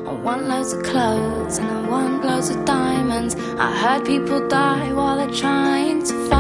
I want loads of clothes and I want loads of diamonds. I heard people die while they're trying to find